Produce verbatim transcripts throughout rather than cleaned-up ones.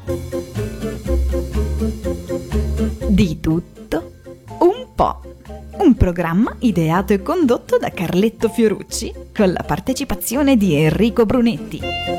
Di tutto un po'. Un programma ideato e condotto da Carletto Fiorucci con la partecipazione di Enrico Brunetti.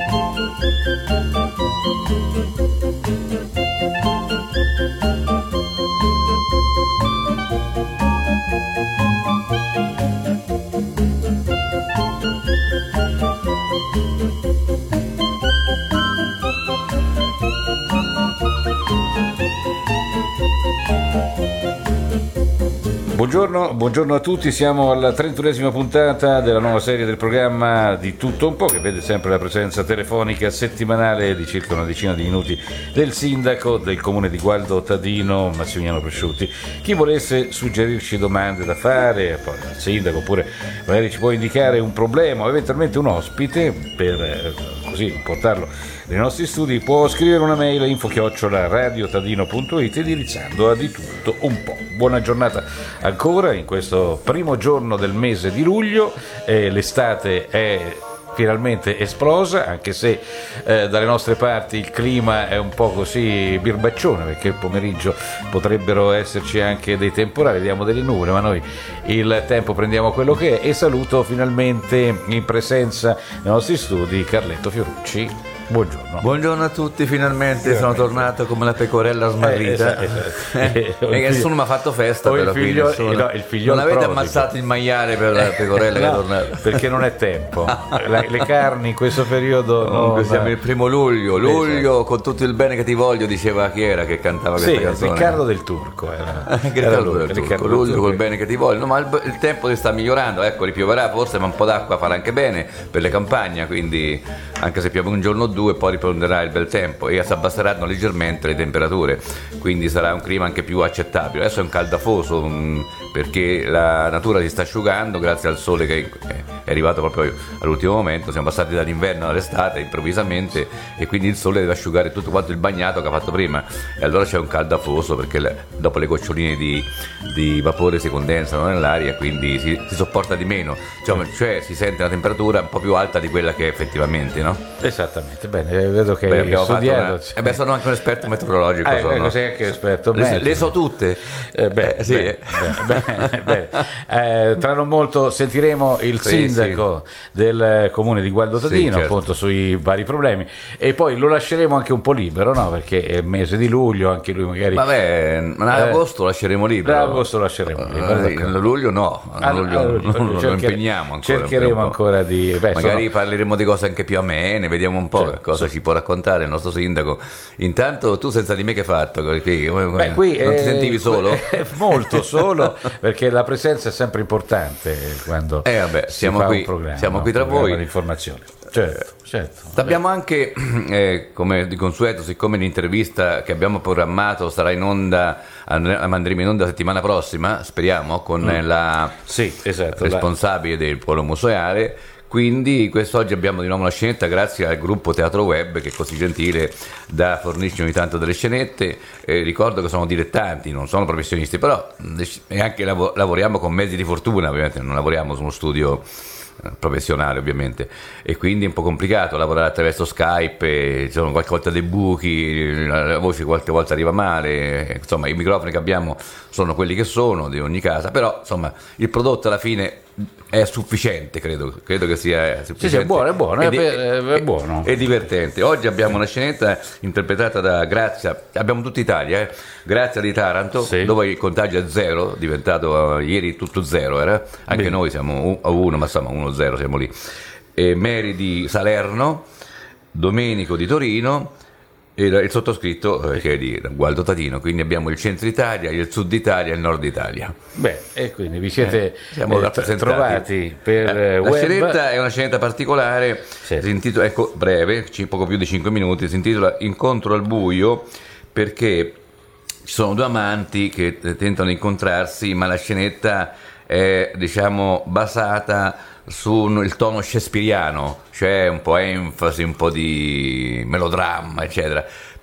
Buongiorno, buongiorno a tutti, siamo alla trentunesima puntata della nuova serie del programma Di tutto un po', che vede sempre la presenza telefonica settimanale di circa una decina di minuti del sindaco del comune di Gualdo Tadino, Massimiliano Presciutti. Chi volesse suggerirci domande da fare poi al sindaco, oppure magari ci può indicare un problema o eventualmente un ospite per eh, così portarlo nei nostri studi, può scrivere una mail a info chiocciola radiotadino punto it indirizzando a Di tutto un po'. Buona giornata ancora in questo primo giorno del mese di luglio. Eh, l'estate è finalmente esplosa, anche se eh, dalle nostre parti il clima è un po' così birbaccione, perché il pomeriggio potrebbero esserci anche dei temporali, vediamo delle nuvole, ma noi il tempo prendiamo quello che è. E saluto finalmente in presenza nei nostri studi Carletto Fiorucci. Buongiorno. Buongiorno a tutti, finalmente Buongiorno. Sono tornato come la pecorella smarrita. Eh, esatto, esatto. E nessuno mi ha fatto festa, però, il figlio, il, no, il figlio non avete prodigo. Ammazzato il maiale per la pecorella no, che è tornata. Perché non è tempo. La, le carni in questo periodo no, siamo il primo luglio, luglio esatto. Con tutto il bene che ti voglio, diceva chi era che cantava questa sì, canzone? Riccardo del Turco era. Riccardo lui, del Turco. Riccardo luglio Turco. Col bene che ti voglio, no, ma il, il tempo si sta migliorando, ecco, ripioverà forse, ma un po' d'acqua farà anche bene per le campagne, quindi anche se piove un giorno o due poi riprenderà il bel tempo e si abbasseranno leggermente le temperature, quindi sarà un clima anche più accettabile. Adesso è un caldafoso mh, perché la natura si sta asciugando grazie al sole che è arrivato proprio all'ultimo momento. Siamo passati dall'inverno all'estate improvvisamente e quindi il sole deve asciugare tutto quanto il bagnato che ha fatto prima, e allora c'è un caldafoso perché le, dopo le goccioline di, di vapore si condensano nell'aria e quindi si, si sopporta di meno, cioè, cioè si sente una temperatura un po' più alta di quella che è effettivamente, no? Esattamente, bene, vedo che Beh, abbiamo studiato. Una... Eh beh, sono anche un esperto meteorologico. Eh, sono. Sei anche esperto. Le, le so tutte. Eh, beh, eh, sì. beh, beh, beh, beh. Eh, tra non molto sentiremo il sì, sindaco sì. del comune di Gualdo Tadino, sì, certo. appunto sui vari problemi, e poi lo lasceremo anche un po' libero, no? Perché è il mese di luglio, anche lui magari. Vabbè, ma ad agosto eh, lasceremo libero. Ad agosto lasceremo libero. In luglio no, a luglio, allora, non, non cercher- lo impegniamo ancora. Cercheremo ancora di. Beh, magari sono... parleremo di cose anche più amene, vediamo un po' certo, cosa sì. ci può raccontare il nostro sindaco. Intanto tu senza di me che hai fatto? Beh, qui, non eh, ti sentivi solo? Molto solo, perché la presenza è sempre importante quando eh, vabbè, si siamo fa qui, un programma, siamo no? qui tra un programma voi. Di informazione. Certo, certo. Abbiamo anche, eh, come di consueto, siccome l'intervista che abbiamo programmato sarà in onda, andremo in onda la settimana prossima, speriamo, con mm. la sì, esatto, responsabile del polo museale. Quindi quest'oggi abbiamo di nuovo una scenetta grazie al gruppo Teatro Web che è così gentile da fornirci ogni tanto delle scenette. Eh, ricordo che sono dilettanti, non sono professionisti, però e anche lav- lavoriamo con mezzi di fortuna, ovviamente non lavoriamo su uno studio professionale ovviamente, e quindi è un po' complicato lavorare attraverso Skype, e ci sono qualche volta dei buchi, la voce qualche volta arriva male, insomma i microfoni che abbiamo sono quelli che sono di ogni casa, però insomma il prodotto alla fine è sufficiente, credo, credo che sia sufficiente. Sì, sì, è buono, è buono, è, è, di- è, è buono. È divertente. Oggi abbiamo una scenetta interpretata da Grazia, abbiamo tutta Italia, eh? Grazia di Taranto, sì. dove il contagio è zero, diventato uh, ieri tutto zero, era? Anche Bene. Noi siamo a uno, ma insomma uno zero siamo lì. E Mary di Salerno, Domenico di Torino, e il sottoscritto eh, che è di Gualdo Tadino, quindi abbiamo il centro Italia, il sud Italia e il nord Italia. Beh, e quindi vi siete eh, siamo eh, trovati per eh, web. La scenetta è una scenetta particolare, sì. si intitola, ecco, breve, poco più di cinque minuti, si intitola Incontro al buio, perché ci sono due amanti che tentano di incontrarsi, ma la scenetta è, diciamo, basata sul tono shakespeariano, cioè un po' enfasi, un po' di melodramma, eccetera.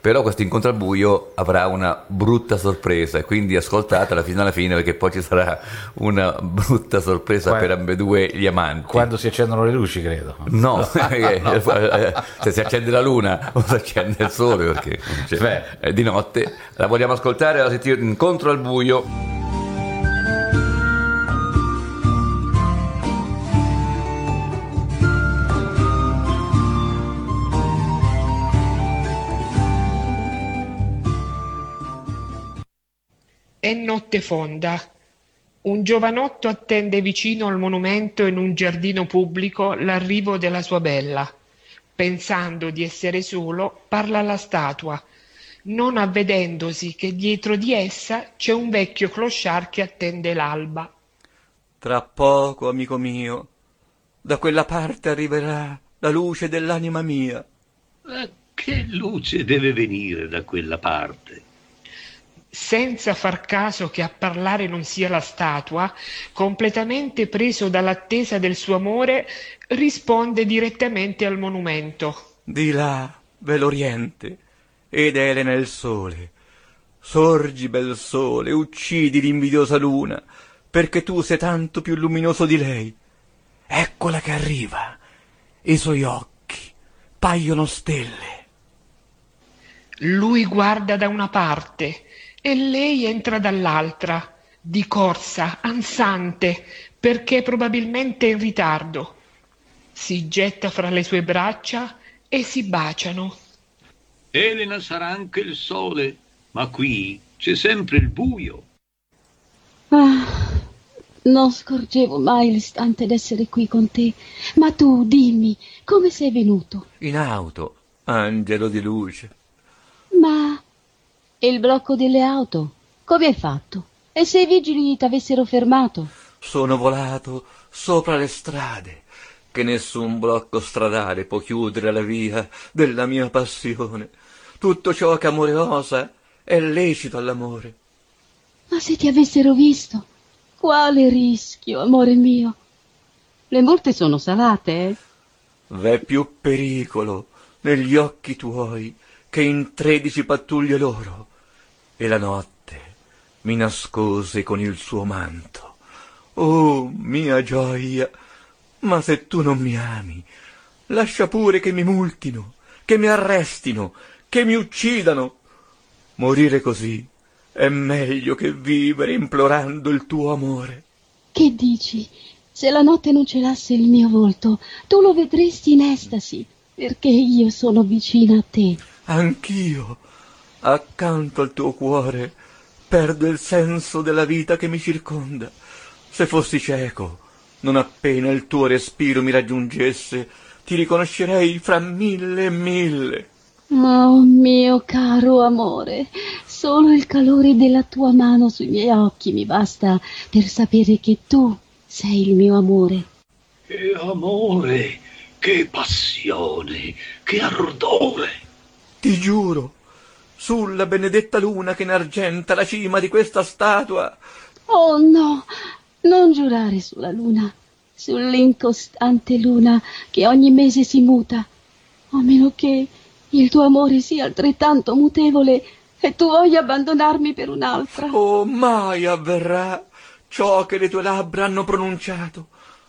però questo incontro al buio avrà una brutta sorpresa, e quindi ascoltatela fino alla fine, perché poi ci sarà una brutta sorpresa Quando, per ambedue gli amanti. Quando si accendono le luci, credo. No, se si accende la luna o si accende il sole, perché cioè, è di notte. La vogliamo ascoltare, la sentire, Incontro al buio. È notte fonda. Un giovanotto attende vicino al monumento in un giardino pubblico l'arrivo della sua bella. Pensando di essere solo, parla alla statua, non avvedendosi che dietro di essa c'è un vecchio clochard che attende l'alba. Tra poco, amico mio, da quella parte arriverà la luce dell'anima mia. Ma che luce deve venire da quella parte? Senza far caso che a parlare non sia la statua, completamente preso dall'attesa del suo amore, risponde direttamente al monumento. Di là, bell'oriente, ed Elena il sole. Sorgi, bel sole, uccidi l'invidiosa luna, perché tu sei tanto più luminoso di lei. Eccola che arriva, i suoi occhi paiono stelle. Lui guarda da una parte e lei entra dall'altra, di corsa, ansante, perché probabilmente in ritardo. Si getta fra le sue braccia e si baciano. Elena sarà anche il sole, ma qui c'è sempre il buio. Ah, non scorgevo mai l'istante d'essere qui con te. Ma tu, dimmi, come sei venuto? In auto, angelo di luce. Ma il blocco delle auto, come hai fatto? E se i vigili t'avessero fermato? Sono volato sopra le strade, che nessun blocco stradale può chiudere la via della mia passione. Tutto ciò che amore osa è lecito all'amore. Ma se ti avessero visto, quale rischio, amore mio? Le multe sono salate, eh? V'è più pericolo negli occhi tuoi che in tredici pattuglie loro. E la notte mi nascose con il suo manto. Oh, mia gioia! Ma se tu non mi ami, lascia pure che mi multino, che mi arrestino, che mi uccidano. Morire così è meglio che vivere implorando il tuo amore. Che dici? Se la notte non celasse il mio volto, tu lo vedresti in estasi, perché io sono vicina a te. Anch'io, accanto al tuo cuore, perdo il senso della vita che mi circonda. Se fossi cieco, non appena il tuo respiro mi raggiungesse, ti riconoscerei fra mille e mille. Oh mio caro amore, solo il calore della tua mano sui miei occhi mi basta per sapere che tu sei il mio amore. Che amore, che passione, che ardore! Ti giuro, sulla benedetta luna che inargenta la cima di questa statua. Oh no, non giurare sulla luna, sull'incostante luna che ogni mese si muta, a meno che il tuo amore sia altrettanto mutevole e tu voglia abbandonarmi per un'altra. Oh, mai avverrà ciò che le tue labbra hanno pronunciato.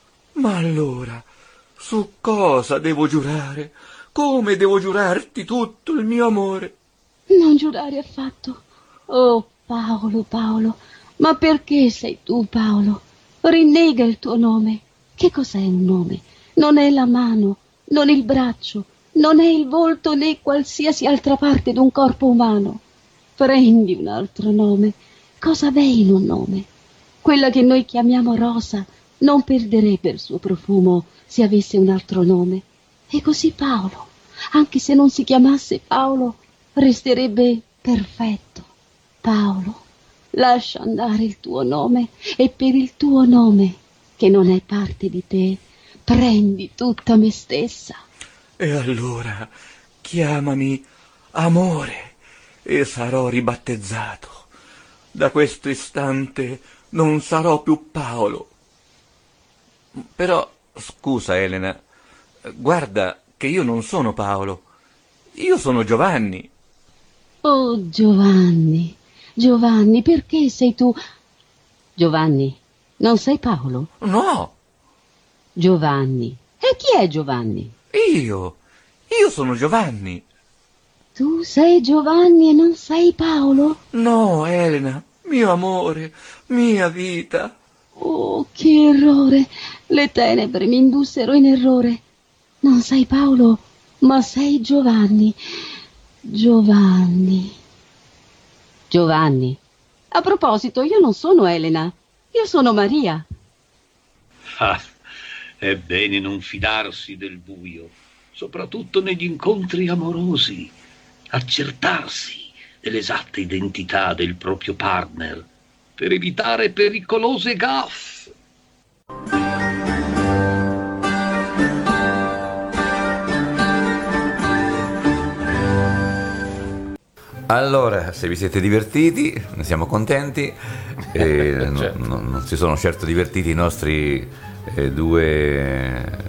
Ma allora, su cosa devo giurare? Come devo giurarti tutto il mio amore? Non giurare affatto. Oh, Paolo, Paolo, ma perché sei tu, Paolo? Rinnega il tuo nome. Che cos'è un nome? Non è la mano, non il braccio, non è il volto né qualsiasi altra parte d'un corpo umano. Prendi un altro nome. Cosa v'è in un nome? Quella che noi chiamiamo rosa non perderebbe il suo profumo se avesse un altro nome. E così Paolo, anche se non si chiamasse Paolo, resterebbe perfetto. Paolo, lascia andare il tuo nome e per il tuo nome, che non è parte di te, prendi tutta me stessa. E allora chiamami amore e sarò ribattezzato. Da questo istante non sarò più Paolo. Però, scusa Elena, guarda che io non sono Paolo, io sono Giovanni. Oh, Giovanni, Giovanni, perché sei tu? Giovanni, non sei Paolo? No. Giovanni. E chi è Giovanni? Io. Io sono Giovanni. Tu sei Giovanni e non sei Paolo? No, Elena, mio amore, mia vita. Oh, che errore! Le tenebre mi indussero in errore. Non sei Paolo, ma sei Giovanni. Giovanni. Giovanni. A proposito, io non sono Elena, io sono Maria. Ah, è bene non fidarsi del buio, soprattutto negli incontri amorosi. Accertarsi dell'esatta identità del proprio partner per evitare pericolose gaffe. Allora, se vi siete divertiti, ne siamo contenti. E Certo. non, non- non si sono certo divertiti i nostri eh, due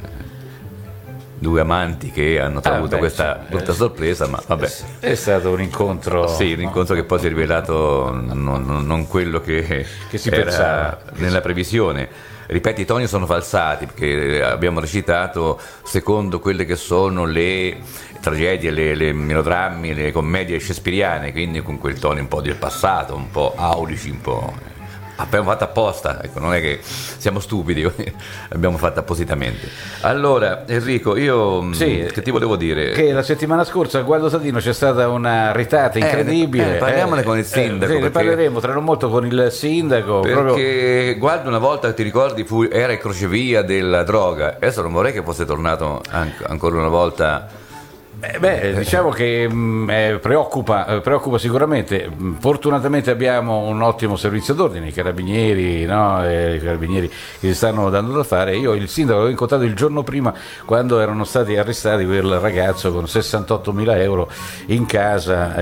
due amanti che hanno Ah, avuto beh, questa sì, brutta eh, sorpresa, ma vabbè. È stato un incontro. Sì, un incontro che poi si è rivelato non, non- non quello che, Che si era pensava. nella previsione. Ripeto, i toni sono falsati perché abbiamo recitato secondo quelle che sono le tragedie, le, le melodrammi, le commedie shakespeariane, quindi con quel tono un po' del passato, un po' aulici, un po'. Abbiamo fatto apposta, ecco, non è che siamo stupidi, abbiamo fatto appositamente. Allora, Enrico, io mh, Sì, che ti volevo dire? Che la settimana scorsa a Gualdo Sadino c'è stata una retata Eh, incredibile. eh, parliamone con il sindaco, sì, ne perché- parleremo tra non molto con il sindaco. proprio- Perché guarda, una volta, ti ricordi, fu, era il crocevia della droga, adesso non vorrei che fosse tornato an- ancora una volta. Eh, beh, diciamo che mh, eh, preoccupa, eh, preoccupa sicuramente. Mh, Fortunatamente abbiamo un ottimo servizio d'ordine, i carabinieri, no? Eh, i carabinieri che si stanno dando da fare. Io il sindaco l'ho incontrato il giorno prima quando erano stati arrestati quel ragazzo con sessantottomila euro in casa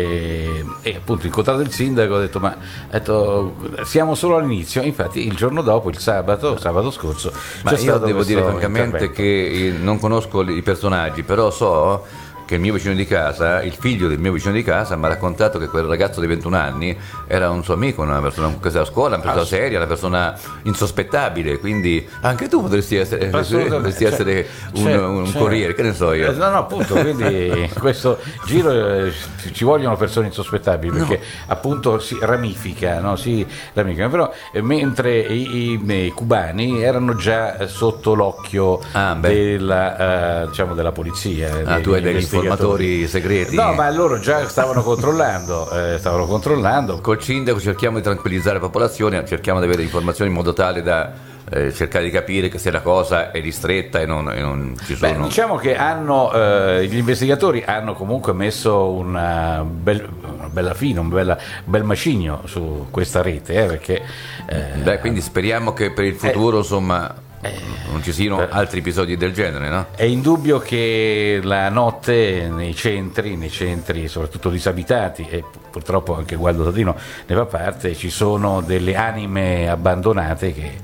e, e appunto incontrato il sindaco ho detto ma ha detto, siamo solo all'inizio. Infatti il giorno dopo, il sabato, sabato scorso, Ma c'è io stato devo questo dire francamente intervento. che eh, non conosco i personaggi, però so che il mio vicino di casa, il figlio del mio vicino di casa, mi ha raccontato che quel ragazzo di ventuno anni era un suo amico, una persona con cui stava a scuola, una persona seria, una persona insospettabile, insospettabile, quindi anche tu potresti essere, Assolutamente, potresti cioè, essere un, cioè, un cioè, corriere, che ne so io. Eh, No, no, appunto, quindi in questo giro eh, ci vogliono persone insospettabili perché appunto si ramifica, no? Si ramifica. Però eh, mentre i, i- i cubani erano già eh, sotto l'occhio Ah, beh. della, eh, diciamo della polizia. Ah, tu hai degli investigatori. informatori segreti. No, ma loro già stavano controllando, eh, stavano controllando. Col sindaco cerchiamo di tranquillizzare la popolazione, cerchiamo di avere informazioni in modo tale da eh, cercare di capire che se la cosa è ristretta e non, e non ci Beh, sono. diciamo che hanno, eh, gli investigatori hanno comunque messo una, bel- una bella fine, un bella- bel macigno su questa rete, eh, perché eh, Beh, quindi speriamo che per il futuro insomma non ci siano eh. altri episodi del genere, no? è indubbio che la notte nei centri, nei centri soprattutto disabitati, e purtroppo anche Gualdo Sadino ne fa parte, ci sono delle anime abbandonate che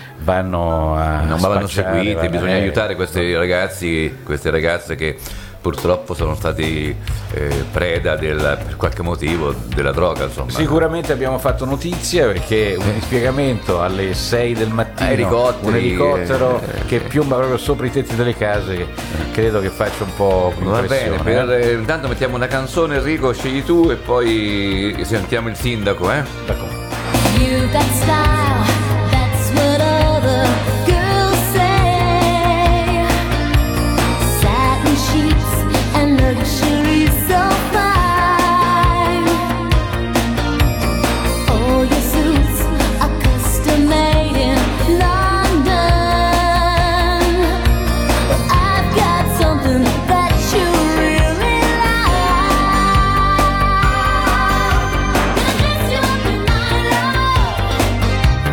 vanno a Non vanno spacciare, seguiti, vanno- bisogna eh, aiutare questi ragazzi, queste ragazze che purtroppo sono stati eh, preda del, per qualche motivo della droga, insomma. Sicuramente abbiamo fatto notizia perché un dispiegamento alle sei del mattino, Elicotteri, un elicottero eh, che piomba proprio sopra i tetti delle case, credo che faccia un po' più Va bene, impressione. per, eh. eh, intanto mettiamo una canzone, Enrico, scegli tu e poi sentiamo il sindaco, eh? D'accordo. You got style, that's what other girls say. Satin sheets and luxury so fine. All your suits are custom made in London. Well, I've got something that you really like. Gonna dress you up in my love.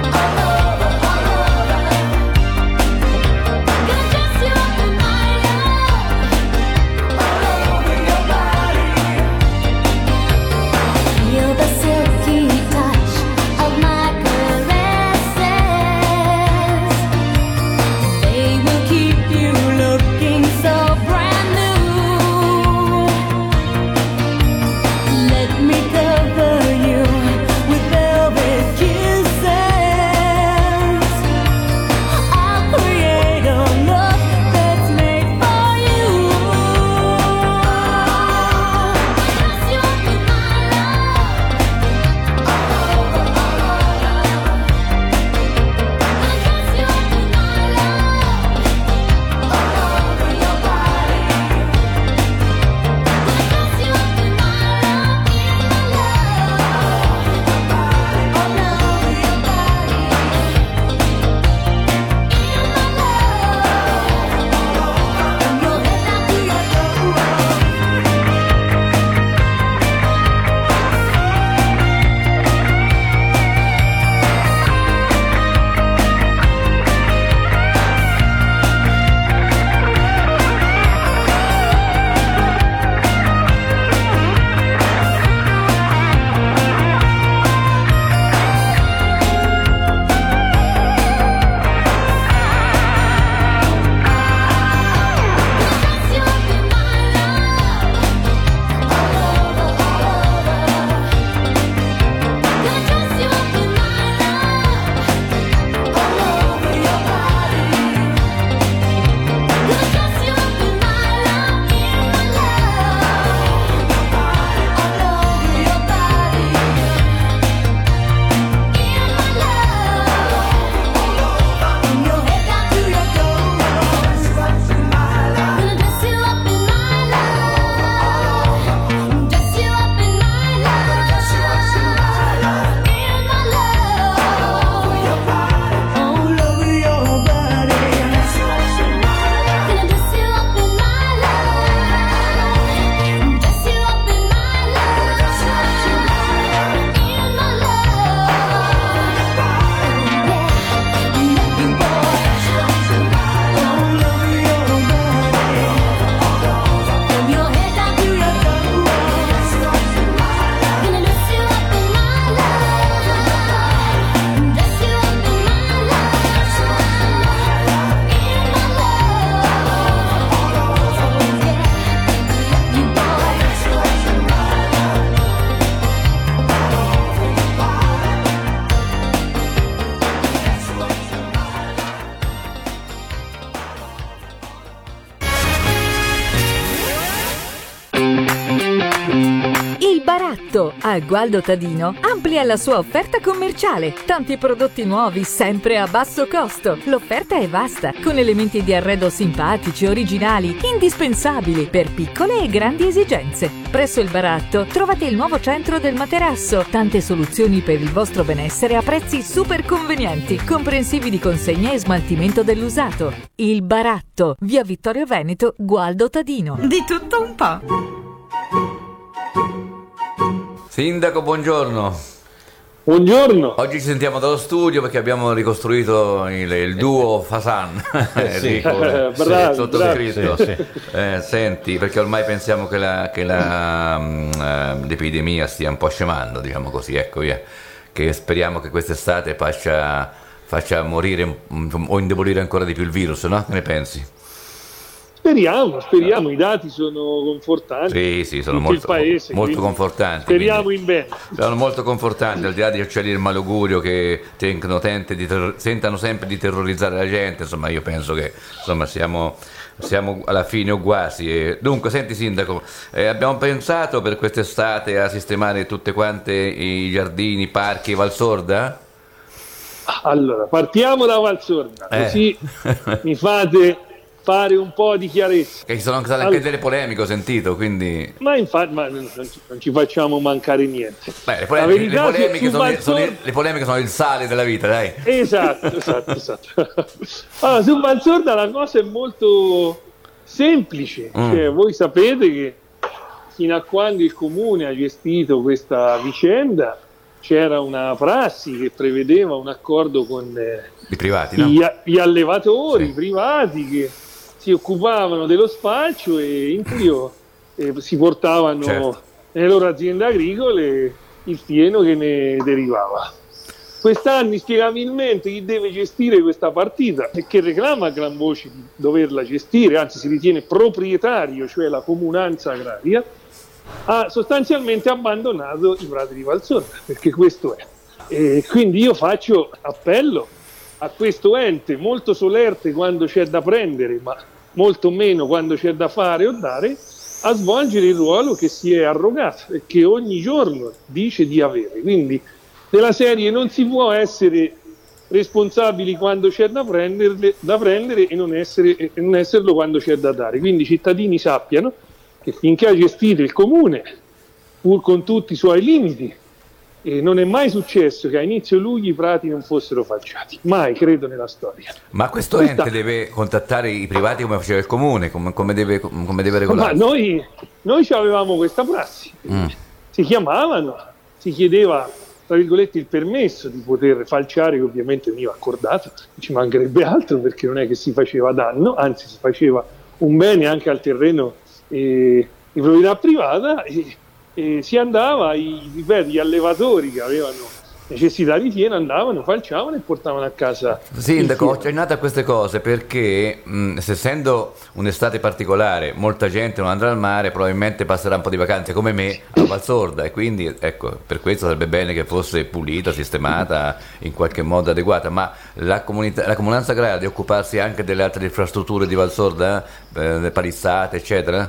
baratto. A Gualdo Tadino amplia la sua offerta commerciale. Tanti prodotti nuovi, sempre a basso costo. L'offerta è vasta, con elementi di arredo simpatici, originali, indispensabili per piccole e grandi esigenze. Presso il baratto trovate il nuovo centro del materasso. Tante soluzioni per il vostro benessere a prezzi super convenienti, comprensivi di consegna e smaltimento dell'usato. Il baratto, via Vittorio Veneto, Gualdo Tadino. Di tutto un po'. Sindaco, buongiorno. Buongiorno. Oggi ci sentiamo dallo studio perché abbiamo ricostruito il, il duo Fasan. Sì. Enrico, Eh, sì, bravi, sottoscritto. bravi. Sì, Eh, senti, perché ormai pensiamo che, la, che la, mm, eh, l'epidemia stia un po' scemando, diciamo così, ecco via. Che speriamo che quest'estate faccia, faccia morire mm, o indebolire ancora di più il virus, no? Che ne pensi? Speriamo, speriamo, i dati sono confortanti. Sì, sì, sono Tutto molto, il paese, molto quindi confortanti. speriamo quindi in bene. sono molto confortanti, al di là di uccelli del malaugurio che tengono, tente di terror- tentano sempre di terrorizzare la gente, insomma io penso che insomma, siamo, siamo alla fine o quasi. E, dunque, senti Sindaco, eh, abbiamo pensato per quest'estate a sistemare tutte quante i giardini, i parchi e Valsorda? Allora, partiamo da Valsorda, Eh. così mi fate fare un po' di chiarezza. Che ci sono state anche Allora. delle polemiche, ho sentito, quindi... Ma infatti ma non, ci, non ci facciamo mancare niente. Beh, le La polemiche, le verità polemiche su- su sono, il- sono il- Valsorda- le polemiche sono il sale della vita, dai. Esatto, esatto, esatto. Allora, su Valsorda la cosa è molto semplice. Mm. Cioè, voi sapete che fino a quando il comune ha gestito questa vicenda c'era una prassi che prevedeva un accordo con eh, I privati, no? gli, gli allevatori Sì. privati che si occupavano dello spalcio e in più eh, si portavano Certo. nelle loro aziende agricole il fieno che ne derivava. Quest'anno inspiegabilmente chi deve gestire questa partita e che reclama a gran voce di doverla gestire, anzi si ritiene proprietario, cioè la comunanza agraria, ha sostanzialmente abbandonato i prati di Valsorda, perché questo è. E quindi io faccio appello a questo ente molto solerte quando c'è da prendere, ma molto meno quando c'è da fare o dare, a svolgere il ruolo che si è arrogato e che ogni giorno dice di avere. Quindi della serie non si può essere responsabili quando c'è da, prenderle, da prendere e non, essere, e non esserlo quando c'è da dare. Quindi i cittadini sappiano che finché ha gestito il comune, pur con tutti i suoi limiti, e non è mai successo che a inizio luglio i prati non fossero falciati, mai, credo, nella storia. Ma questo Questa- ente deve contattare i privati come faceva il comune, come, come deve, come deve Ma regolare? noi, noi avevamo questa prassi, Mm. si chiamavano, si chiedeva tra virgolette il permesso di poter falciare, che ovviamente veniva accordato, non ci mancherebbe altro, perché non è che si faceva danno, anzi si faceva un bene anche al terreno eh, di proprietà privata, e, e si andava, i, ripeto, gli allevatori che avevano necessità di fieno andavano, falciavano e portavano a casa Sindaco, ho il fieno. accennato a queste cose perché, mh, se essendo un'estate particolare, molta gente non andrà al mare, probabilmente passerà un po' di vacanze come me a Valsorda, e quindi ecco, per questo sarebbe bene che fosse pulita, sistemata, in qualche modo adeguata. Ma la, comunità, la comunanza agraria deve occuparsi anche delle altre infrastrutture di Valsorda, eh, le palizzate, eccetera?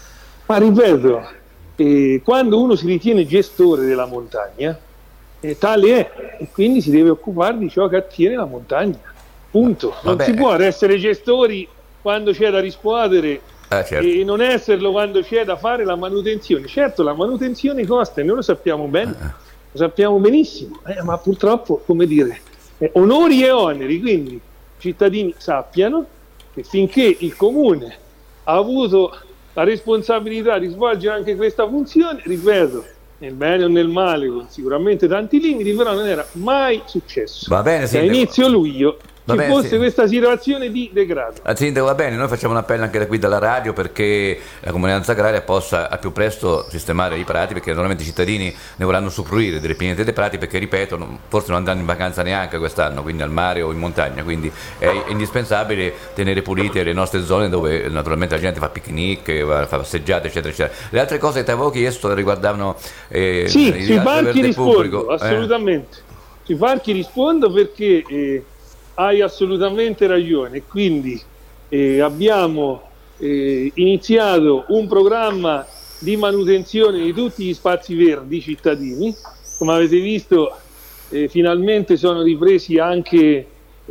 Ma ripeto, eh, quando uno si ritiene gestore della montagna, eh, tale è, e quindi si deve occupare di ciò che attiene la montagna. Punto. Non Vabbè. si può essere gestori quando c'è da riscuotere Eh, certo. e non esserlo quando c'è da fare la manutenzione. Certo, la manutenzione costa e noi lo sappiamo bene, lo sappiamo benissimo, eh, ma purtroppo, come dire, eh, onori e oneri, quindi i cittadini sappiano che finché il comune ha avuto la responsabilità di svolgere anche questa funzione, ripeto, nel bene o nel male, con sicuramente tanti limiti, però non era mai successo Va bene, che a Sindaco. inizio luglio Va ci bene, fosse sì. questa situazione di degrado. Ah, Sindaco, va bene, noi facciamo un appello anche da qui dalla radio perché la comunanza agraria possa al più presto sistemare i prati, perché normalmente i cittadini ne vorranno usufruire delle pianete dei prati, perché ripeto, non- forse non andranno in vacanza neanche quest'anno, quindi al mare o in montagna, quindi è indispensabile tenere pulite le nostre zone dove naturalmente la gente fa picnic, va- fa passeggiate, eccetera, eccetera. Le altre cose che ti avevo chiesto riguardavano eh, Sì, il sui verde parchi rispondo, pubblico, eh. assolutamente. Sui parchi rispondo perché eh, hai assolutamente ragione. Quindi eh, abbiamo eh, iniziato un programma di manutenzione di tutti gli spazi verdi cittadini. Come avete visto, eh, finalmente sono ripresi anche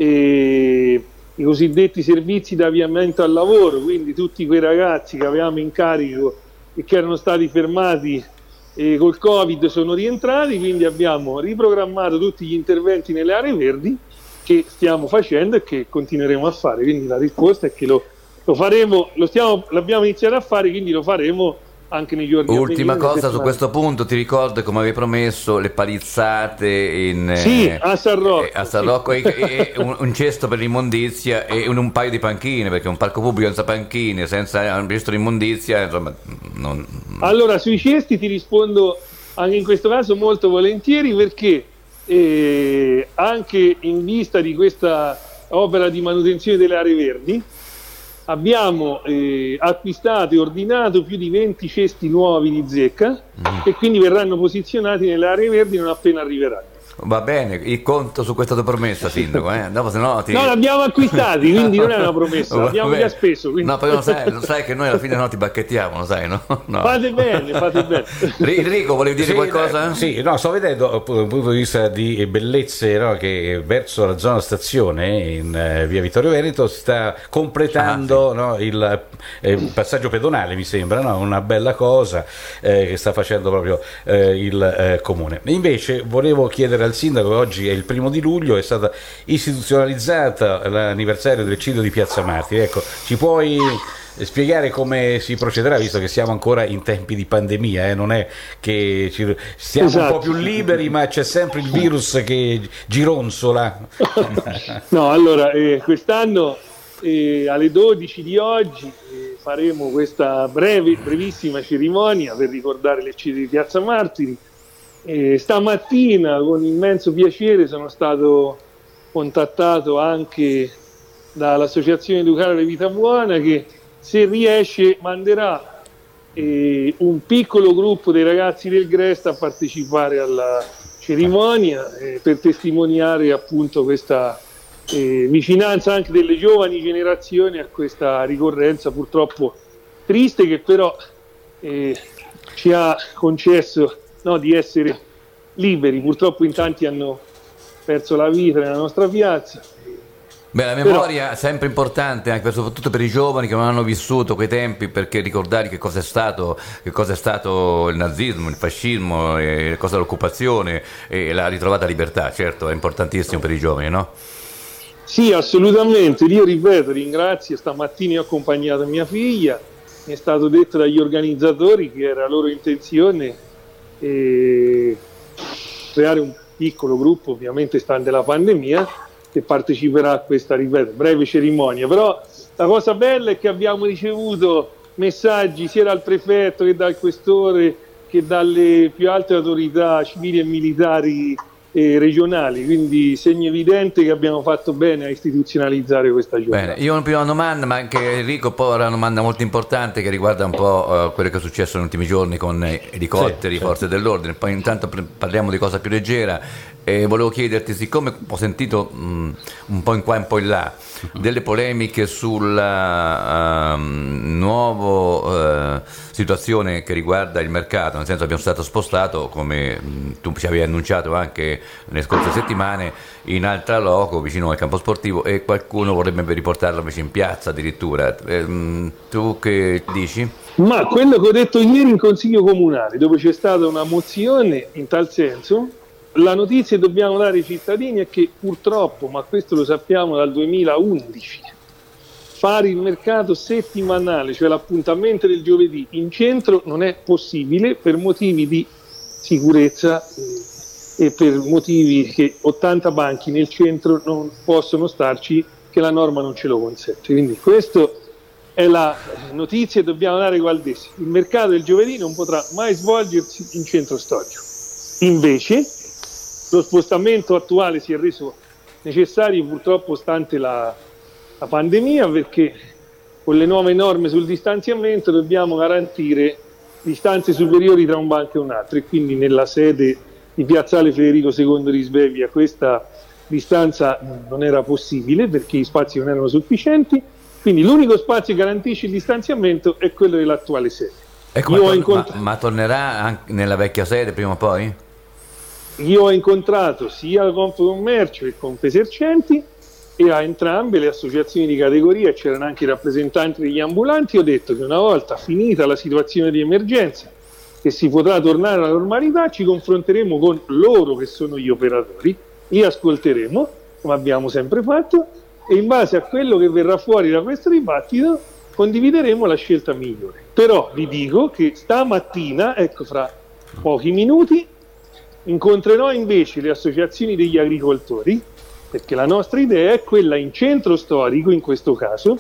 eh, i cosiddetti servizi di avviamento al lavoro, quindi tutti quei ragazzi che avevamo in carico e che erano stati fermati eh, col Covid sono rientrati, quindi abbiamo riprogrammato tutti gli interventi nelle aree verdi che stiamo facendo e che continueremo a fare. Quindi la risposta è che lo, lo faremo, lo stiamo, l'abbiamo iniziato a fare, quindi lo faremo anche nei giorni. Ultima cosa su questo punto, ti ricordo, come avevi promesso, le palizzate in, sì, eh, a San Rocco, eh, a San Rocco sì. e, e un, un cesto per l'immondizia e un, un paio di panchine, perché un parco pubblico senza panchine, senza un registro di immondizia, insomma, non... Allora, sui cesti ti rispondo anche in questo caso molto volentieri, perché eh, anche in vista di questa opera di manutenzione delle aree verdi abbiamo eh, acquistato e ordinato più di venti cesti nuovi di zecca mm. e quindi verranno posizionati nelle aree verdi non appena arriveranno. Va bene, il conto su questa tua promessa, sindaco, eh? Dopo, se no, ti... no, l'abbiamo acquistati, quindi non è una promessa, l'abbiamo già speso. Quindi... No, però lo sai, lo sai che noi alla fine no, ti bacchettiamo, lo sai, no? no. Fate bene, fate bene. Enrico, volevi dire sì, qualcosa? Eh, sì, no, sto vedendo dal punto di vista di bellezze, no, che verso la zona stazione in eh, via Vittorio Veneto si sta completando ah, sì. no, il eh, passaggio pedonale, mi sembra, no? Una bella cosa eh, che sta facendo proprio eh, il eh, comune. Invece volevo chiedere al sindaco, oggi è il primo di luglio, è stata istituzionalizzata l'anniversario dell'eccidio di Piazza Martiri. Ecco, ci puoi spiegare come si procederà, visto che siamo ancora in tempi di pandemia, eh? Non è che ci, siamo esatto. un po' più liberi, ma c'è sempre il virus che gironzola. No, allora, eh, quest'anno eh, alle dodici di oggi eh, faremo questa breve, brevissima cerimonia per ricordare l'eccidio di Piazza Martiri. E stamattina con immenso piacere sono stato contattato anche dall'Associazione Educare Vita Buona, che se riesce manderà eh, un piccolo gruppo dei ragazzi del Grest a partecipare alla cerimonia eh, per testimoniare appunto questa eh, vicinanza anche delle giovani generazioni a questa ricorrenza purtroppo triste, che però eh, ci ha concesso No, di essere liberi. Purtroppo in tanti hanno perso la vita nella nostra piazza. Beh, la memoria è sempre importante, anche per, soprattutto per i giovani che non hanno vissuto quei tempi, perché ricordare che cosa è stato, che cosa è stato il nazismo, il fascismo, e cosa è l'occupazione e la ritrovata libertà, certo, è importantissimo per i giovani, no? Sì, assolutamente. Io ripeto, ringrazio, stamattina ho accompagnato mia figlia, mi è stato detto dagli organizzatori che era loro intenzione e creare un piccolo gruppo, ovviamente stante la pandemia, che parteciperà a questa, ripeto, breve cerimonia. Però la cosa bella è che abbiamo ricevuto messaggi sia dal prefetto che dal questore che dalle più alte autorità civili e militari e regionali, quindi segno evidente che abbiamo fatto bene a istituzionalizzare questa giornata. Bene, io ho una prima domanda, ma anche Enrico poi una domanda molto importante che riguarda un po' uh, quello che è successo negli ultimi giorni con eh, elicotteri, sì, forze sì. dell'ordine. Poi intanto pre- parliamo di cosa più leggera. E volevo chiederti, siccome ho sentito mh, un po' in qua e un po' in là delle polemiche sulla uh, nuova uh, situazione che riguarda il mercato, nel senso abbiamo stato spostato, come mh, tu ci avevi annunciato anche nelle scorse settimane, in altra loco vicino al campo sportivo, e qualcuno vorrebbe riportarlo invece in piazza addirittura. Eh, mh, tu che dici? Ma quello che ho detto ieri in Consiglio Comunale, dove c'è stata una mozione in tal senso, la notizia che dobbiamo dare ai cittadini è che purtroppo, ma questo lo sappiamo dal duemilaundici, fare il mercato settimanale, cioè l'appuntamento del giovedì in centro, non è possibile per motivi di sicurezza eh, e per motivi che ottanta banchi nel centro non possono starci, che la norma non ce lo consente. Quindi questa è la notizia che dobbiamo dare ai valdesi. Il mercato del giovedì non potrà mai svolgersi in centro storico. Invece lo spostamento attuale si è reso necessario purtroppo stante la, la pandemia, perché con le nuove norme sul distanziamento dobbiamo garantire distanze superiori tra un banco e un altro, e quindi nella sede di Piazzale Federico secondo di Svevia questa distanza non era possibile perché gli spazi non erano sufficienti, quindi l'unico spazio che garantisce il distanziamento è quello dell'attuale sede. Ecco, Io ma, ho tor- incont- ma, ma tornerà anche nella vecchia sede prima o poi? Io ho incontrato sia la Confcommercio che Confesercenti e a entrambe le associazioni di categoria, c'erano anche i rappresentanti degli ambulanti, ho detto che una volta finita la situazione di emergenza, che si potrà tornare alla normalità, ci confronteremo con loro che sono gli operatori, li ascolteremo, come abbiamo sempre fatto, e in base a quello che verrà fuori da questo dibattito condivideremo la scelta migliore. Però vi dico che stamattina, ecco fra pochi minuti, incontrerò invece le associazioni degli agricoltori, perché la nostra idea è quella in centro storico, in questo caso,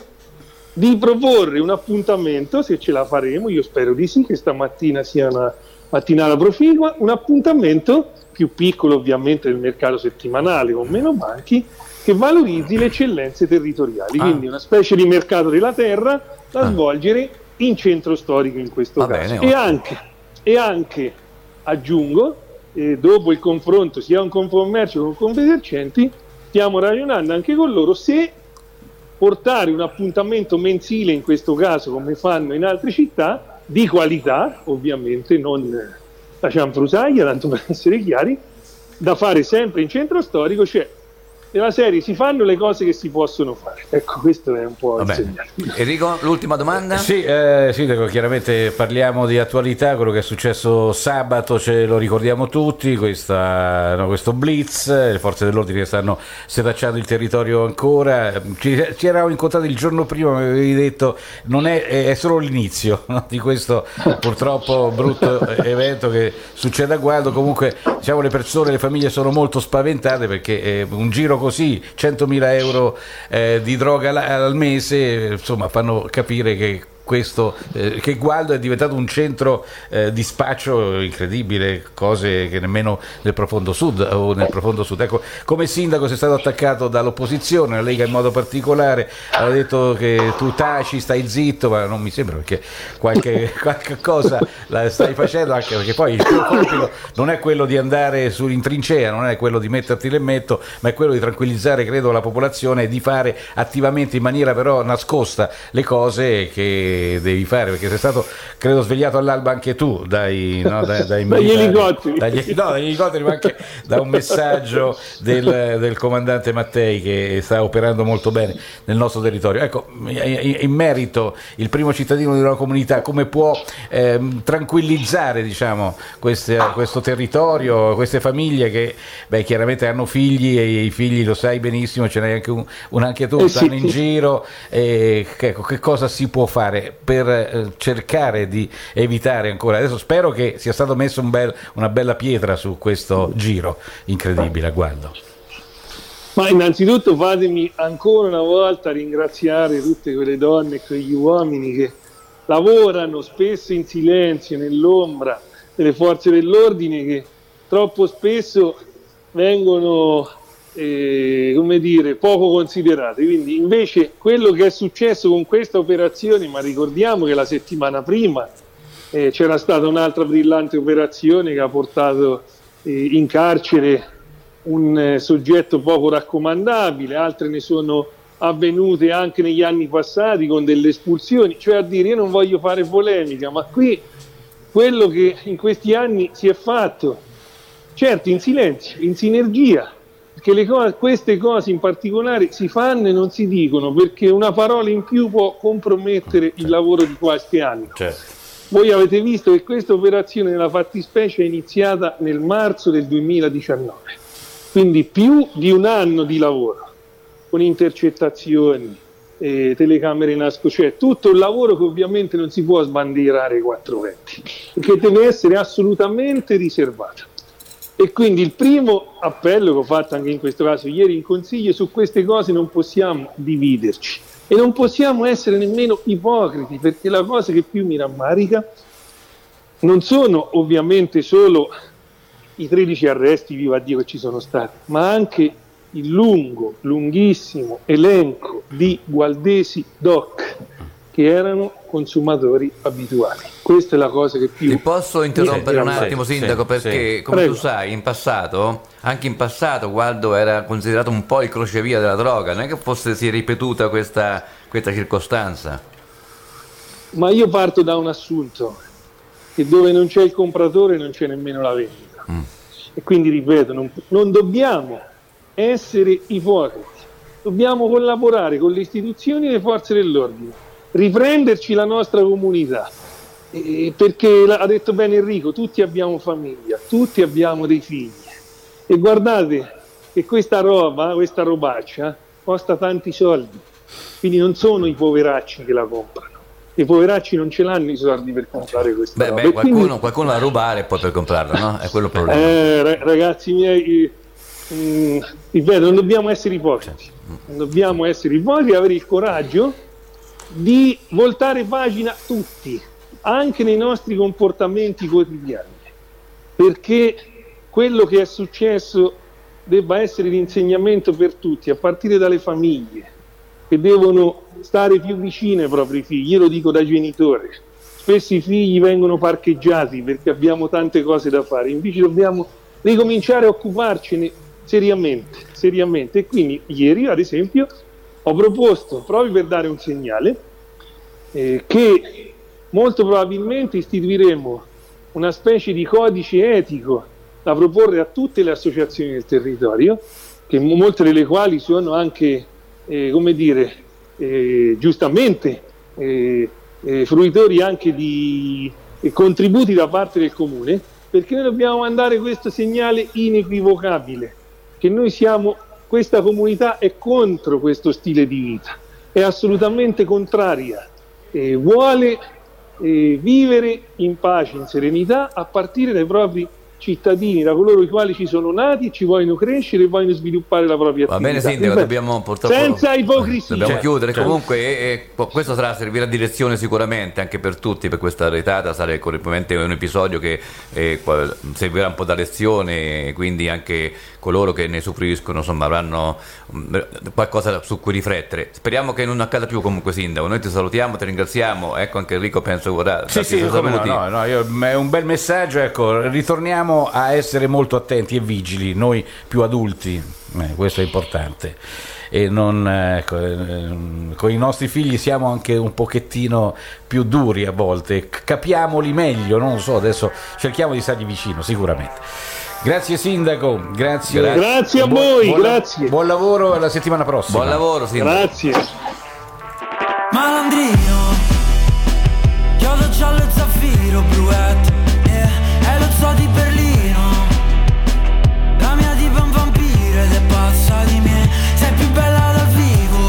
di proporre un appuntamento, se ce la faremo, io spero di sì, che stamattina sia una mattinata proficua, un appuntamento più piccolo ovviamente del mercato settimanale, con meno banchi, che valorizzi le eccellenze territoriali, Ah. quindi una specie di mercato della terra da Ah. svolgere in centro storico in questo Va caso. bene, e, ottimo. anche, e anche, aggiungo, eh, dopo il confronto sia con Confcommercio che con Confesercenti, stiamo ragionando anche con loro se portare un appuntamento mensile, in questo caso come fanno in altre città, di qualità, ovviamente non la cianfrusaglia, tanto per essere chiari, da fare sempre in centro storico, cioè nella serie si fanno le cose che si possono fare. Ecco, questo è un po' il Vabbè. segnale. Enrico, l'ultima domanda? Sì, eh, Sindaco, chiaramente parliamo di attualità, quello che è successo sabato ce lo ricordiamo tutti, questa, no, questo blitz, le forze dell'ordine che stanno setacciando il territorio ancora, ci, ci eravamo incontrati il giorno prima, mi avevi detto non è, è solo l'inizio, no, di questo purtroppo brutto evento che succede a Gualdo. Comunque diciamo le persone, le famiglie sono molto spaventate perché eh, un giro così, centomila euro eh, di droga la- al mese, insomma fanno capire che questo eh, che Gualdo è diventato un centro eh, di spaccio incredibile, cose che nemmeno nel profondo sud o nel profondo sud. Ecco, come sindaco sei stato attaccato dall'opposizione, la Lega in modo particolare, ha detto che tu taci, stai zitto, ma non mi sembra, perché qualche, qualche cosa la stai facendo, anche perché poi il tuo compito non è quello di andare su in trincea, non è quello di metterti l'elmetto, ma è quello di tranquillizzare, credo, la popolazione e di fare attivamente, in maniera però nascosta, le cose che devi fare, perché sei stato, credo, svegliato all'alba anche tu dai, no, dai, dai Dagli militari, elicotteri. dagli, no, dagli elicotteri, ma anche da un messaggio del, del comandante Mattei che sta operando molto bene nel nostro territorio. Ecco, in, in merito, il primo cittadino di una comunità come può ehm, tranquillizzare, diciamo, queste, questo territorio, queste famiglie che beh, chiaramente hanno figli, e i figli, lo sai benissimo, ce n'hai anche un, un anche tu, Eh, stanno sì, in sì. giro, e che, ecco, che cosa si può fare per eh, cercare di evitare ancora? Adesso spero che sia stato messo un bel, una bella pietra su questo giro incredibile a Gualdo. Ma innanzitutto fatemi ancora una volta ringraziare tutte quelle donne e quegli uomini che lavorano spesso in silenzio, nell'ombra delle forze dell'ordine, che troppo spesso vengono eh, come dire, poco considerate. Quindi invece quello che è successo con questa operazione, ma ricordiamo che la settimana prima eh, c'era stata un'altra brillante operazione che ha portato eh, in carcere un eh, soggetto poco raccomandabile, altre ne sono avvenute anche negli anni passati con delle espulsioni, cioè a dire, io non voglio fare polemica, ma qui quello che in questi anni si è fatto, certo in silenzio, in sinergia, perché le cose, queste cose in particolare si fanno e non si dicono, perché una parola in più può compromettere il lavoro di qualche anno. Certo. Voi avete visto che questa operazione nella fattispecie è iniziata nel marzo del duemiladiciannove, quindi più di un anno di lavoro, con intercettazioni, eh, telecamere nascoste, cioè tutto un lavoro che ovviamente non si può sbandierare ai quattro venti, che deve essere assolutamente riservato. E quindi il primo appello che ho fatto anche in questo caso ieri in consiglio, su queste cose non possiamo dividerci e non possiamo essere nemmeno ipocriti, perché la cosa che più mi rammarica non sono ovviamente solo i tredici arresti, viva Dio, che ci sono stati, ma anche il lungo, lunghissimo elenco di gualdesi doc che erano consumatori abituali. Questa è la cosa che più... Ti posso interrompere un attimo, sì, sindaco, sì, perché sì. come Prego. tu sai, in passato, anche in passato, Gualdo era considerato un po' il crocevia della droga, non è che fosse si è ripetuta questa, questa circostanza. Ma io parto da un assunto. che dove non c'è il compratore non c'è nemmeno la vendita. Mm. E quindi ripeto, non, non dobbiamo essere ipocriti, dobbiamo collaborare con le istituzioni e le forze dell'ordine, riprenderci la nostra comunità, eh, perché ha detto bene Enrico, tutti abbiamo famiglia, tutti abbiamo dei figli, e guardate che questa roba, questa robaccia costa tanti soldi, quindi non sono i poveracci che la comprano. I poveracci non ce l'hanno i soldi per comprare questa beh, roba. beh, qualcuno, quindi, qualcuno la rubare e poi per comprarla, no? È quello il problema. Eh, ragazzi miei, mh, ripeto, non dobbiamo essere ipocriti, non dobbiamo essere ipocriti e avere il coraggio di voltare pagina tutti, anche nei nostri comportamenti quotidiani, perché quello che è successo debba essere l'insegnamento per tutti, a partire dalle famiglie, che devono stare più vicine ai propri figli. Io lo dico da genitore, spesso i figli vengono parcheggiati perché abbiamo tante cose da fare, invece dobbiamo ricominciare a occuparcene seriamente, seriamente. E quindi ieri ad esempio ho proposto, proprio per dare un segnale, eh, che molto probabilmente istituiremo una specie di codice etico da proporre a tutte le associazioni del territorio, che molte delle quali sono anche Eh, come dire, eh, giustamente eh, eh, fruitori anche di eh, contributi da parte del comune, perché noi dobbiamo mandare questo segnale inequivocabile, che noi siamo, questa comunità è contro questo stile di vita, è assolutamente contraria, eh, vuole eh, vivere in pace, in serenità, a partire dai propri cittadini, da coloro i quali ci sono nati, ci vogliono crescere e vogliono sviluppare la propria attività. Va bene Sindaco, dobbiamo purtroppo senza ipocrisia. Dobbiamo certo, chiudere certo. Comunque e, e, questo sarà servirà direzione sicuramente anche per tutti, per questa retata sarà probabilmente un episodio che eh, servirà un po' da lezione, quindi anche coloro che ne soffriscono insomma avranno mh, qualcosa su cui riflettere. Speriamo che non accada più. Comunque Sindaco, noi ti salutiamo, ti ringraziamo, ecco anche Enrico penso vorrà sì, sì, come no, no, no, io, è un bel messaggio, ecco, ritorniamo a essere molto attenti e vigili, noi più adulti, eh, questo è importante, e non, ecco, eh, con i nostri figli siamo anche un pochettino più duri a volte, capiamoli meglio, non lo so, adesso cerchiamo di stargli vicino sicuramente. Grazie Sindaco, grazie, grazie, grazie a buon, voi, buon, grazie. Buon lavoro, alla settimana prossima. Buon lavoro Sindaco. Grazie. Malandrino, chiodo giallo e zaffiro bluette, yeah, e lo zoo di Berlino, la mia diva è un vampiro ed è pazza di me, sei più bella dal vivo,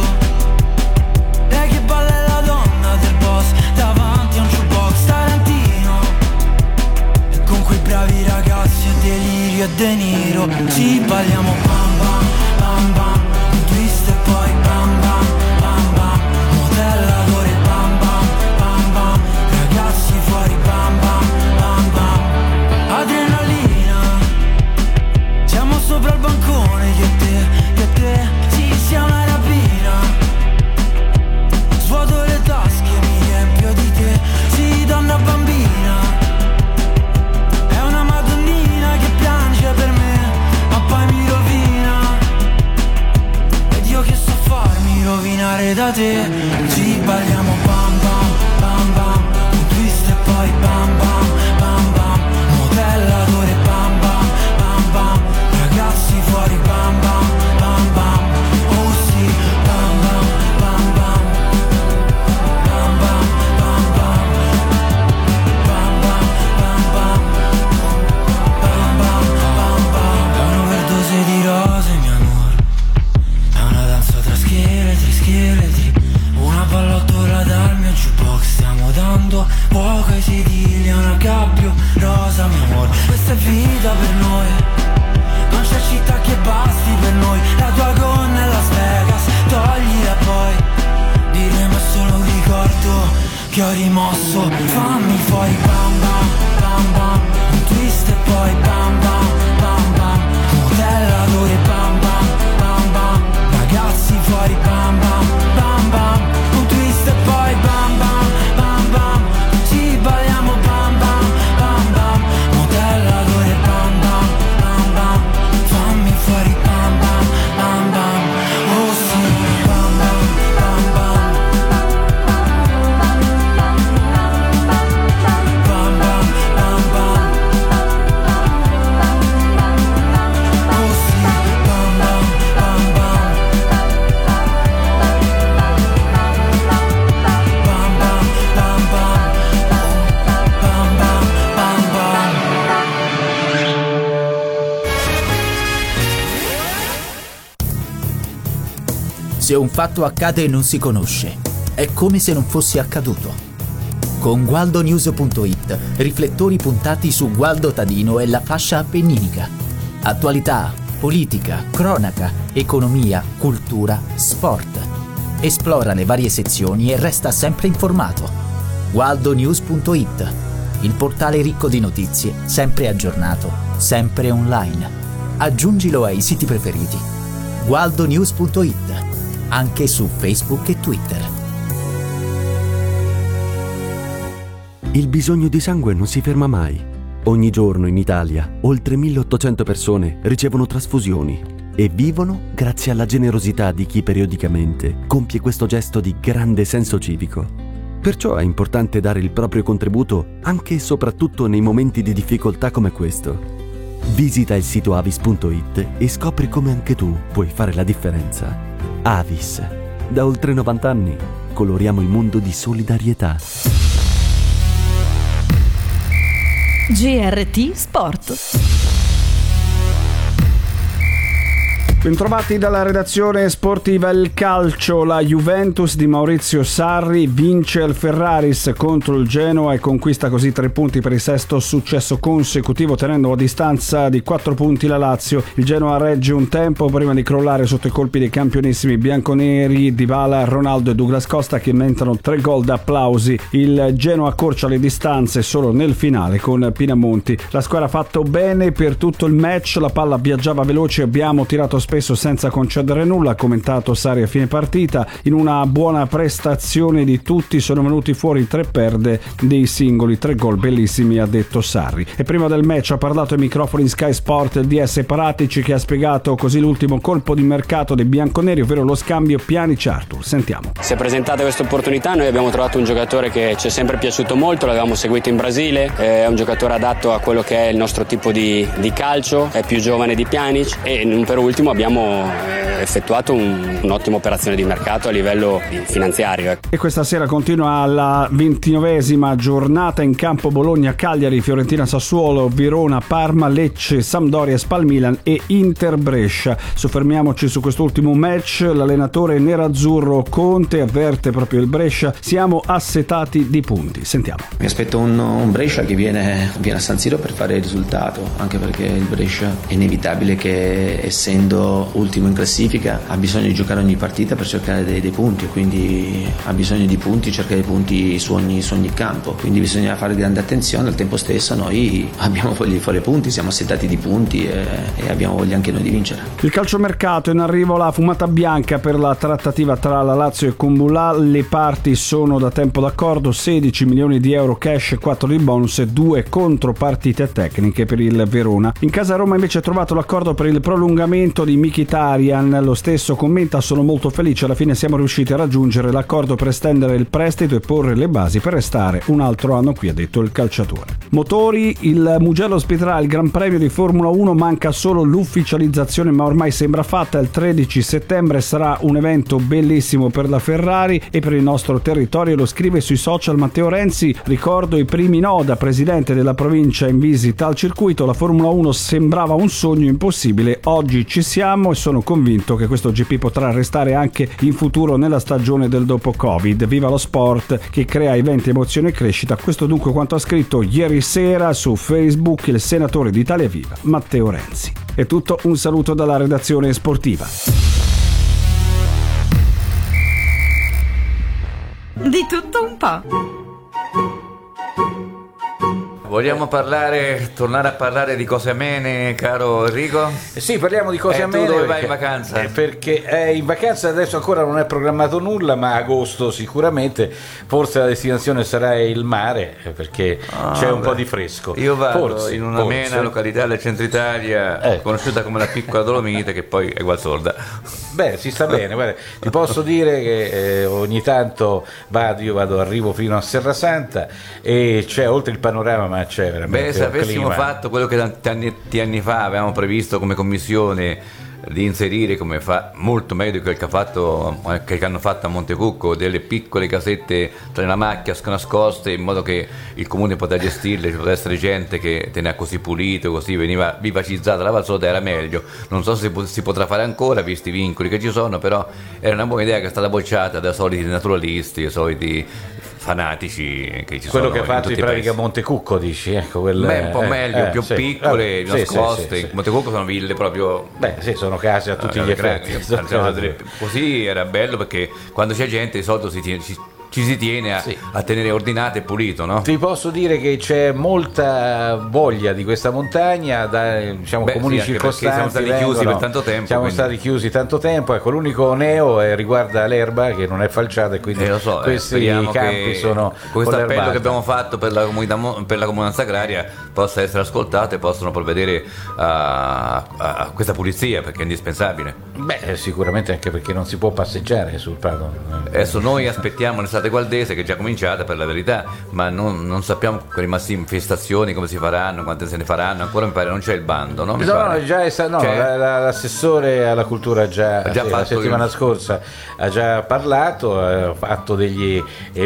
lei che balla è la donna del boss, davanti a un jukebox Tarantino, e con quei bravi ragazzi e delirio e De Niro, ci balliamo bam bam, bam bam, un twist e poi bam bam, bam bam, modellatore bam bam, bam bam, ragazzi fuori bam bam, bam bam, adrenalina, siamo sopra il bancone io e te, io e te, sì sia una rapina, svuoto le tasche, mi riempio di te, sì donna bambina, è una madonnina che piange per me, ma poi mi rovina, ed io che so farmi rovinare da te, ci balliamo bam bam, bam bam, un twist e poi bam bam, bam bam, modellatore bam bam, bam bam, ragazzi fuori bam bam, bam bam, oh sì, bam bam, bam bam, bam bam, bam bam, bam bam, bam bam, bam bam, bam bam, è un'overdose di rose mio amore, è una danza tra scheletri, scheletri, una pallottola dal mio jukebox, stiamo dando fuoco ai sedili, a una gabbio rosa mio amore, questa è vita per noi, non c'è città che basti per noi, la tua gonna è Las Vegas, toglila poi, diremo è solo un ricordo che ho rimosso, fammi fuori bam bam, bam bam, un twist e poi bam bam, bam bam, modellatore bam bam, bam bam, ragazzi fuori bam bam, bam bam, un twist e poi bam bam, bam bam, ci balliamo bam bam, bam bam, modellatore bam bam, bam bam, fammi fuori bam bam, bam bam, oh sì, bam bam, bam bam, bam bam, Se un fatto accade e non si conosce, è come se non fosse accaduto. Con gualdonews punto it, riflettori puntati su Gualdo Tadino e la fascia appenninica. Attualità, politica, cronaca, economia, cultura, sport. Esplora le varie sezioni e resta sempre informato. gualdonews punto it, il portale ricco di notizie, sempre aggiornato, sempre online. Aggiungilo ai siti preferiti. gualdonews punto it, anche su Facebook e Twitter. Il bisogno di sangue non si ferma mai. Ogni giorno in Italia oltre milleottocento persone ricevono trasfusioni e vivono grazie alla generosità di chi periodicamente compie questo gesto di grande senso civico. Perciò è importante dare il proprio contributo anche e soprattutto nei momenti di difficoltà come questo. Visita il sito avis punto it e scopri come anche tu puoi fare la differenza. Avis. Da oltre novanta anni coloriamo il mondo di solidarietà. G R T Sport. Bentrovati dalla redazione sportiva. Il calcio, la Juventus di Maurizio Sarri vince al Ferraris contro il Genoa e conquista così tre punti per il sesto successo consecutivo, tenendo a distanza di quattro punti la Lazio. Il Genoa regge un tempo prima di crollare sotto i colpi dei campionissimi bianconeri Dybala, Ronaldo e Douglas Costa, che inventano tre gol d'applausi. Il Genoa accorcia le distanze solo nel finale con Pinamonti. La squadra ha fatto bene per tutto il match, la palla viaggiava veloce, abbiamo tirato spesso senza concedere nulla, ha commentato Sarri a fine partita. In una buona prestazione di tutti sono venuti fuori tre perde dei singoli, tre gol bellissimi, ha detto Sarri. E prima del match ha parlato ai microfoni Sky Sport il D S Paratici, che ha spiegato così l'ultimo colpo di mercato dei bianconeri, ovvero lo scambio Pjanic-Arthur. Sentiamo. Si è presentata questa opportunità, noi abbiamo trovato un giocatore che ci è sempre piaciuto molto, l'avevamo seguito in Brasile, è un giocatore adatto a quello che è il nostro tipo di, di calcio, è più giovane di Pjanic, e non per ultimo abbiamo effettuato un, un'ottima operazione di mercato a livello finanziario. E questa sera continua la ventinovesima giornata in campo: Bologna, Cagliari, Fiorentina, Sassuolo, Verona, Parma, Lecce, Sampdoria, Spal Milan e Inter Brescia. Soffermiamoci su quest'ultimo match. L'allenatore nerazzurro Conte avverte proprio il Brescia: siamo assetati di punti. Sentiamo. Mi aspetto un, un Brescia che viene, viene a San Siro per fare il risultato, anche perché il Brescia è inevitabile che, essendo ultimo in classifica, ha bisogno di giocare ogni partita per cercare dei, dei punti, quindi ha bisogno di punti, cercare dei punti su ogni, su ogni campo, quindi bisogna fare grande attenzione. Al tempo stesso noi abbiamo voglia di fare punti, siamo assetati di punti e, e abbiamo voglia anche noi di vincere. Il calciomercato: in arrivo la fumata bianca per la trattativa tra la Lazio e Kumbula. Le parti sono da tempo d'accordo: sedici milioni di euro cash, quattro di bonus e due contropartite tecniche per il Verona. In casa Roma invece ha trovato l'accordo per il prolungamento di Mkhitaryan. Lo stesso commenta: sono molto felice, alla fine siamo riusciti a raggiungere l'accordo per estendere il prestito e porre le basi per restare un altro anno qui, ha detto il calciatore. Motori: il Mugello ospiterà il Gran Premio di Formula uno, manca solo l'ufficializzazione ma ormai sembra fatta. Il tredici settembre sarà un evento bellissimo per la Ferrari e per il nostro territorio, lo scrive sui social Matteo Renzi. Ricordo i primi no da presidente della provincia in visita al circuito, la Formula uno sembrava un sogno impossibile, oggi ci siamo e sono convinto che questo G P potrà restare anche in futuro nella stagione del dopo Covid. Viva lo sport che crea eventi, emozione e crescita. Questo dunque quanto ha scritto ieri sera su Facebook il senatore di Italia Viva Matteo Renzi. È tutto, un saluto dalla redazione sportiva. Di tutto un po'. Vogliamo parlare, tornare a parlare di cose amene, caro Enrico? Eh sì, parliamo di cose eh, amene. Tu dove perché, vai in vacanza? Eh, perché eh, in vacanza adesso ancora non è programmato nulla, ma agosto sicuramente, forse la destinazione sarà il mare, perché ah, c'è un beh. po' di fresco. Io vado forse, in una forse. amena località del centro Italia, eh. conosciuta come la piccola Dolomite, che poi è Gualsorda. Beh, si sta bene, guarda, ti posso dire che eh, ogni tanto vado, io vado, arrivo fino a Serrasanta e c'è, oltre il panorama, ma ma c'è veramente Beh, se un avessimo clima. fatto quello che tanti anni, tanti anni fa avevamo previsto come commissione di inserire, come fa molto meglio di quel che, ha fatto, che hanno fatto a Montecucco, delle piccole casette tra la macchia nascoste, in modo che il comune poteva gestirle, ci poteva essere gente che teneva così pulito, così veniva vivacizzata la Valsota, era meglio. Non so se si potrà fare ancora visti i vincoli che ci sono, però era una buona idea che è stata bocciata da soliti naturalisti, soliti fanatici che ci quello sono che ha fatto in in tutti i pratica paesi. Montecucco, dici, ecco, quel, Beh, un po' eh, meglio, eh, più sì. piccole, Eh, sì, nascoste. sì, sì, In Montecucco sono ville proprio. Beh, sì, sono case a tutti eh, gli effetti. grandi. Sono C'erano case. delle- Così era bello perché quando c'è gente di solito si tiene- ci, ci si tiene a, a tenere ordinato e pulito, no? Ti posso dire che c'è molta voglia di questa montagna, da diciamo, Beh, comuni sì, anche perché circostanti. siamo stati chiusi vengono- per tanto tempo, Siamo quindi. stati chiusi tanto tempo. Ecco, l'unico neo eh, riguarda l'erba che non è falciata, e quindi Eh, lo so, eh, questi speriamo campi che sono questo con appello l'erbata. che abbiamo fatto per la, comunità, mo- per la comunanza agraria possa essere ascoltato e possano provvedere a, a- a questa pulizia, perché è indispensabile. Beh, sicuramente anche perché non si può passeggiare sul prato. Adesso noi aspettiamo l'estate gualdese che è già cominciata, per la verità, ma non, non sappiamo con le massime infestazioni come si faranno, quante se ne faranno, ancora mi pare non c'è il bando, no? Mi No, pare. no, già è sta- no, C'è? la- la- l'assessore alla cultura ha già, Ha già sì, la fatto settimana il- scorsa ha già parlato, ha fatto degli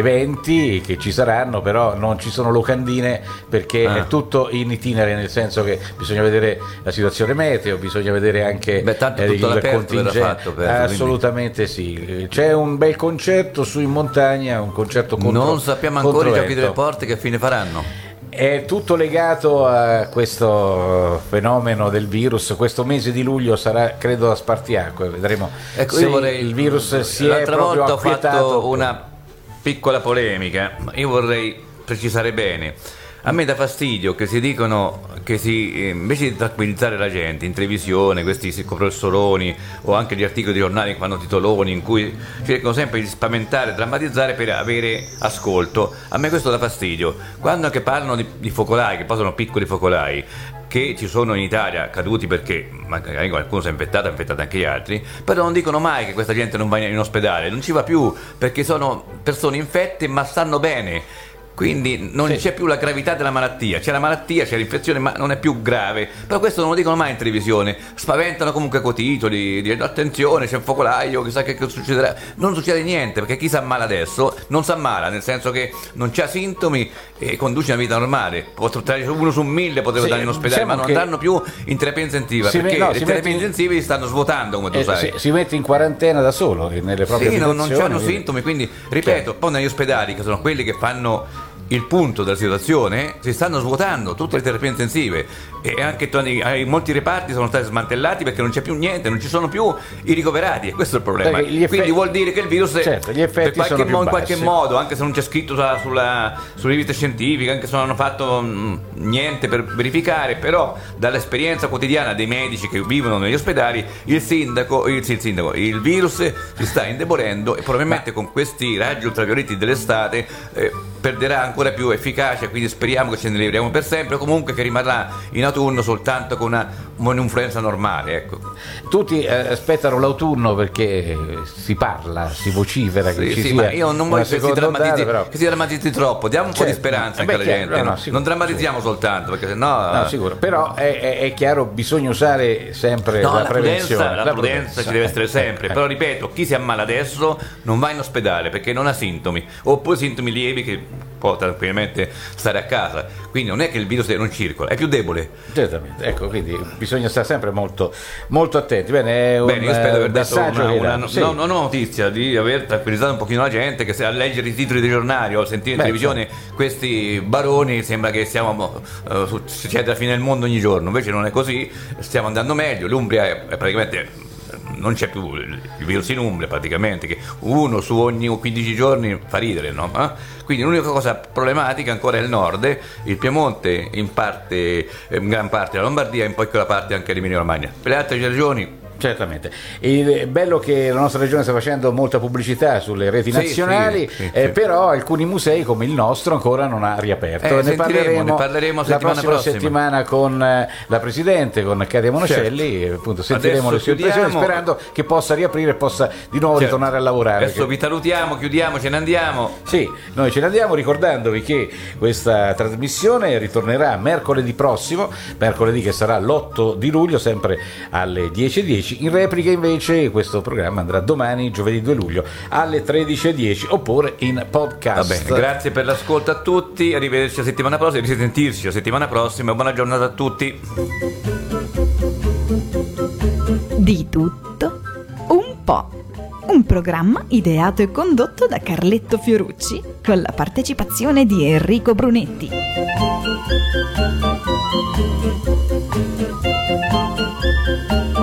eventi che ci saranno, però non ci sono locandine perché Ah. è tutto in itinere, nel senso che bisogna vedere la situazione meteo, bisogna vedere anche Beh, tanto eh, tutto il all'aperto verrà contingente. fatto, penso, quindi. Assolutamente sì. C'è un bel concerto su in montagna, un concerto contro Non sappiamo ancora i contro giochi delle vento. porte che fine faranno. È tutto legato a questo fenomeno del virus. Questo mese di luglio sarà, credo, a spartiacque. Vedremo Ecco, se io vorrei, il virus si è l'altra proprio volta ho acquietato. fatto una piccola polemica, ma io vorrei precisare bene. A me dà fastidio che si dicono che si, eh, invece di tranquillizzare la gente in televisione, questi professoroni o anche gli articoli di giornali che fanno titoloni in cui cercano sempre di spaventare, drammatizzare per avere ascolto, a me questo dà fastidio. Quando anche parlano di, di focolai, che poi sono piccoli focolai, che ci sono in Italia caduti perché magari qualcuno si è infettato, ha infettato anche gli altri, però non dicono mai che questa gente non va in ospedale, non ci va più perché sono persone infette ma stanno bene. Quindi non c'è più la gravità della malattia, c'è la malattia, c'è l'infezione, ma non è più grave. Però questo non lo dicono mai in televisione, spaventano comunque coi titoli, di attenzione, c'è un focolaio, chissà che cosa succederà. Non succede niente, perché chi si ammala adesso non si ammala, nel senso che non c'ha sintomi e conduce una vita normale. Uno su mille poteva Sì, andare in ospedale, diciamo ma non che andranno più in terapia intensiva, si perché me- no, le si terapie mette in- intensive li stanno svuotando, come tu Eh, sai. si, si mette in quarantena da solo eh, nelle proprie Sì, non, non abitazioni, hanno quindi- sintomi, quindi ripeto, poi negli ospedali, che sono quelli che fanno il punto della situazione, si stanno svuotando tutte le terapie intensive e anche t- i- molti reparti sono stati smantellati perché non c'è più niente, non ci sono più i ricoverati, e questo è il problema. Perché gli effetti- Quindi vuol dire che il virus è- Certo, gli effetti per qualche sono più mo- in qualche bassi. modo, anche se non c'è scritto sulla, sulla, sulle riviste scientifiche, anche se non hanno fatto mh, niente per verificare, però dall'esperienza quotidiana dei medici che vivono negli ospedali, il sindaco, il, sì, il sindaco, il virus si sta indebolendo e probabilmente con questi raggi ultravioletti dell'estate eh, perderà ancora più efficacia, quindi speriamo che ce ne liberiamo per sempre, o comunque che rimarrà in autunno soltanto con una, un'influenza normale, ecco. Tutti eh, aspettano l'autunno perché si parla, si vocifera che Sì, ci sì, sia ma io non una voglio che si, seconda drammatizzi, ondata, però. che si drammatizzi troppo, diamo un po' di Certo. speranza Eh, anche beh, alla chiaro, gente, no, no? sicuro, Non drammatizziamo soltanto, perché sennò No, sicuro, però è, è- è chiaro, bisogna usare sempre No, la, la prevenzione. prudenza, la prudenza ci deve essere sempre, Eh, però ripeto, chi si ammala adesso non va in ospedale perché non ha sintomi, oppure sintomi lievi che può tranquillamente stare a casa, quindi non è che il virus non circola, è più debole. Certamente, ecco, quindi bisogna stare sempre molto, molto attenti. Bene, è un Bene, io spero di aver eh, dato messaggio una, che una, danno, sì. no, no, notizia, di aver tranquillizzato un pochino la gente, che se a leggere i titoli dei giornali o a sentire in Beh, televisione questi baroni sembra che siamo eh, su- succede la fine del mondo ogni giorno, invece non è così, stiamo andando meglio, l'Umbria è, è praticamente non c'è più il il virus in Umbria praticamente, che uno su ogni quindici giorni fa ridere, no? Eh? Quindi l'unica cosa problematica ancora è il nord, il Piemonte, in parte, in gran parte la Lombardia e in piccola parte anche l'Emilia Romagna. Per le altre regioni Certamente. È bello che la nostra regione sta facendo molta pubblicità sulle reti Sì, nazionali, sì, sì, eh, sì. però alcuni musei come il nostro ancora non ha riaperto. Eh, ne, sentiremo, parleremo ne parleremo la settimana prossima, prossima. settimana con eh, la Presidente, con Katia Monacelli, Certo. e appunto sentiremo Adesso le sue impressioni chiudiamo. sperando che possa riaprire e possa di nuovo Certo. ritornare a lavorare. Adesso vi salutiamo, chiudiamo, ce ne andiamo. Sì, noi ce ne andiamo ricordandovi che questa trasmissione ritornerà mercoledì prossimo, mercoledì che sarà l'otto di luglio, sempre alle dieci e dieci. In replica invece questo programma andrà domani, giovedì due luglio, alle tredici e dieci, oppure in podcast. Va bene, grazie per l'ascolto a tutti, arrivederci la settimana prossima, risentirci la settimana prossima e buona giornata a tutti. Di tutto un po'. Un programma ideato e condotto da Carletto Fiorucci con la partecipazione di Enrico Brunetti.